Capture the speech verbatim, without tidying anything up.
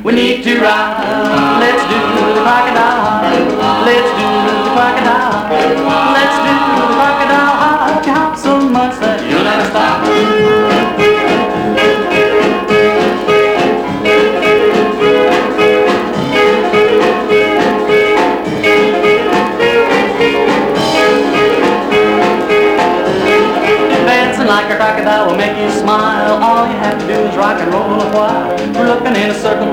We need to rock. Let's do the crocodile hop. Let's do the crocodile hop. Let's do the crocodile hop. You hop so much that you'll never stop. Dancing like a crocodile will make you smile. All you have to do is rock and roll a while. We're looking in a circle.